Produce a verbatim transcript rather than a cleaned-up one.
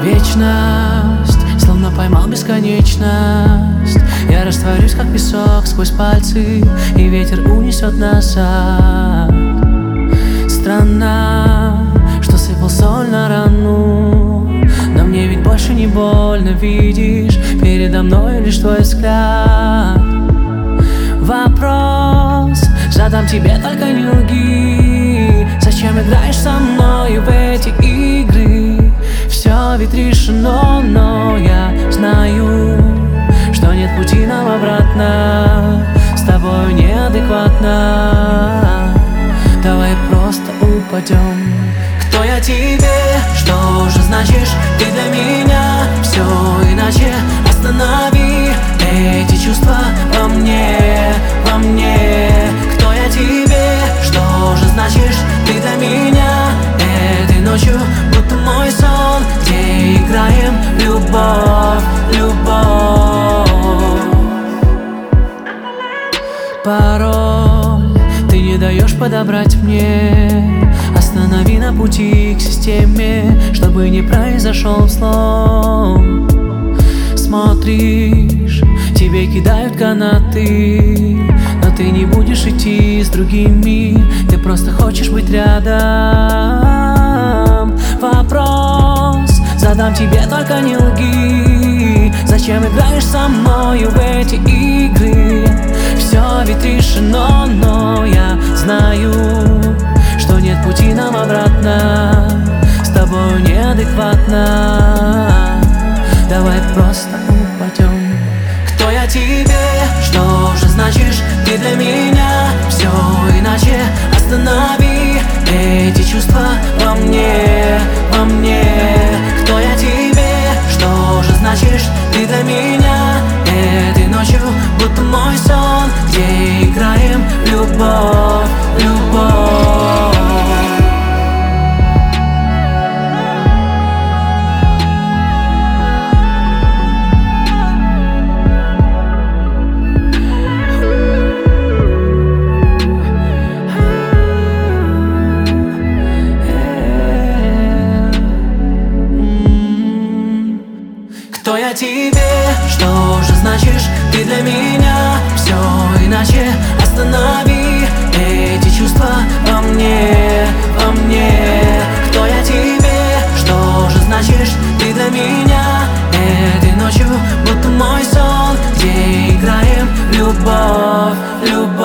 Вечность, словно поймал бесконечность. Я растворюсь, как песок, сквозь пальцы, и ветер унесет назад. Странно, что сыпал соль на рану, но мне ведь больше не больно, видишь, передо мной лишь твой взгляд. Вопрос задам тебе, только не лги. Зачем играешь со мной в эти игры? Все ведь решено, но я знаю, что нет пути нам обратно. С тобой неадекватно. Давай просто упадем. Кто я тебе? Что же значишь ты для меня? Все иначе. Останови эти чувства во мне, во мне. Кто я тебе? Что же значишь ты для меня? Этой ночью будто мой сон, где играем любовь, любовь. Пароль ты не даешь подобрать мне. Останови на пути к системе, чтобы не произошел взлом. Смотришь, тебе кидают канаты, но ты не будешь идти с другими. Ты просто хочешь быть рядом. Вопрос задам тебе, только не лги. Зачем играешь со мною в эти игры? Все ведь решено, но я знаю, что нет пути нам обратно. С тобой неадекватно. Давай просто упадем. Кто я тебе? Что же значишь ты для меня? Все иначе. Останови эти чувства во мне, во мне. Кто я тебе? Что же значишь ты для меня? Этой ночью будто мой сон, где играем любовь, любовь. Кто я тебе? Что же значишь ты для меня? Все иначе. Останови эти чувства во мне, во мне. Кто я тебе? Что же значишь ты для меня? Этой ночью будто мой сон, где играем любовь, любовь.